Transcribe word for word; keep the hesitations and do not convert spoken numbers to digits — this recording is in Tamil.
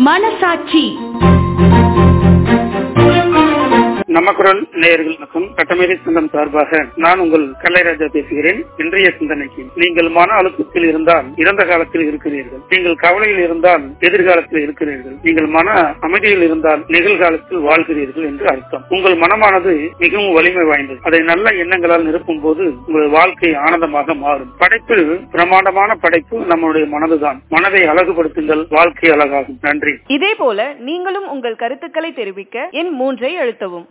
மனசாட்சி. நம்ம குரல் நேயர்களுக்கும் சட்டமேதை சங்கம் சார்பாக நான் உங்கள் கல்லைராஜா பேசுகிறேன். இன்றைய சிந்தனைக்கு, நீங்கள் மன அழுத்தத்தில் இருந்தால் இறந்த காலத்தில் இருக்கிறீர்கள், நீங்கள் கவலையில் இருந்தால் எதிர்காலத்தில் இருக்கிறீர்கள், நீங்கள் மன அமைதியில் இருந்தால் நிகழ்காலத்தில் வாழ்கிறீர்கள் என்று அர்த்தம். உங்கள் மனமானது மிகவும் வலிமை வாய்ந்தது. அதை நல்ல எண்ணங்களால் நிரப்பும் போது உங்கள் வாழ்க்கை ஆனந்தமாக மாறும். படைப்பில் பிரமாண்டமான படைப்பு நம்முடைய மனதுதான். மனதை அழகுபடுத்துங்கள், வாழ்க்கை அழகாகும். நன்றி. இதே போல நீங்களும் உங்கள் கருத்துக்களை தெரிவிக்க எண் மூன்றை அழுத்தவும்.